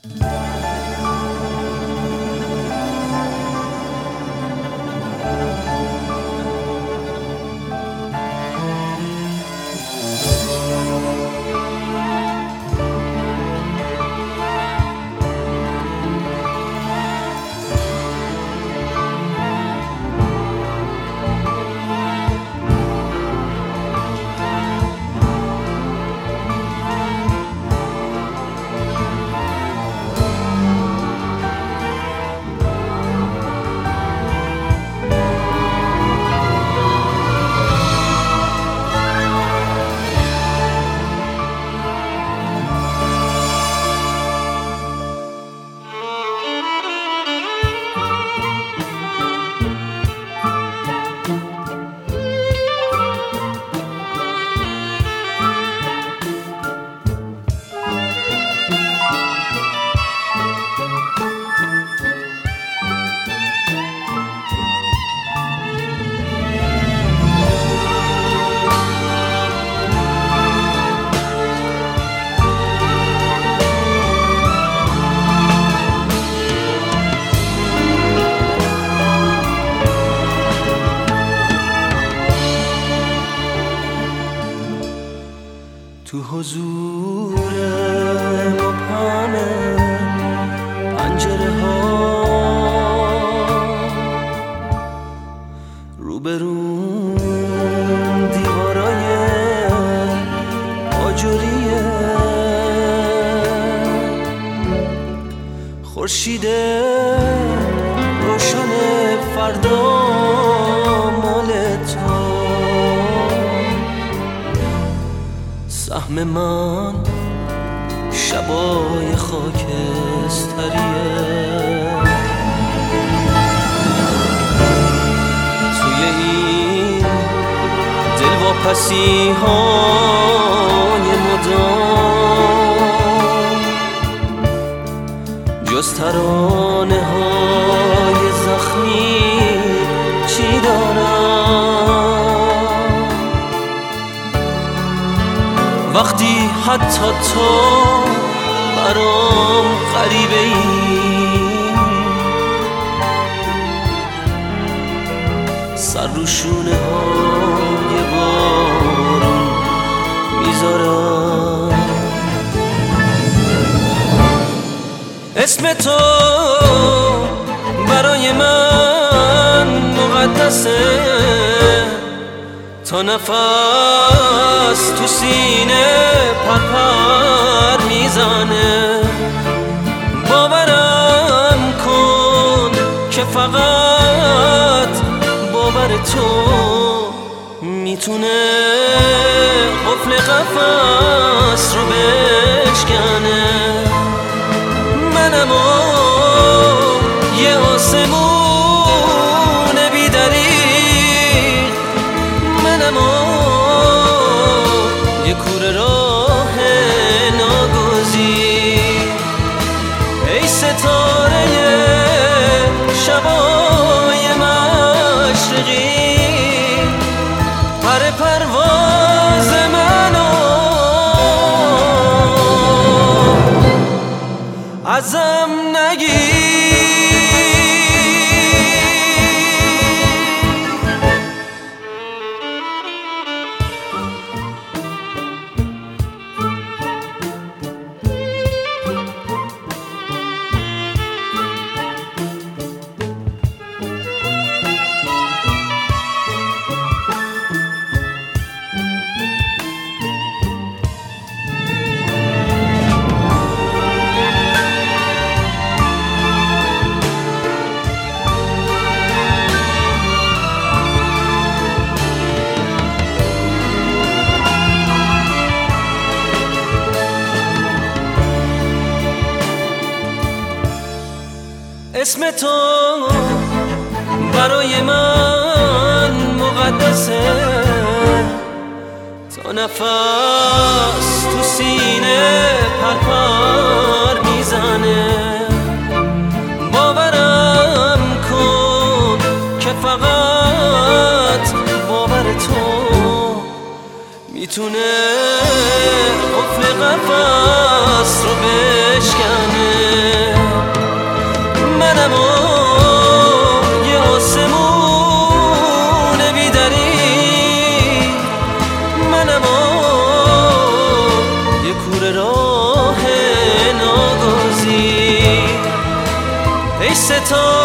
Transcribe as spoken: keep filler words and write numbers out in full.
تو حضور مبهم پنجره ها روبرون دیوارای آجوریه، خورشید روشن فردا مال تو، سهم من شبای خاکستریه. توی این دلواپسی های مدام جز ترانه های زخمی چی دارم؟ وقتی حتی تو برام غریبه ای، سر رو شونه های بارون میذارم. اسم تو برای من مقدسه، تا نفس تو سینه پرپر میزنه. باورم کن که فقط باور تو میتونه قفل قفس رو بشکنه. منم و یه آسمون بی‌دریغ، منم و یه کوره راه ناگزیر. ای ستاره شبای مشرقی، پر پرواز منو ازم نگیر. اسم تو برای من مقدسه، تا نفس تو سینه پرپر میزنه. باورم کن که فقط باور تو میتونه قفل قفس رو بشکنه. ای ستاره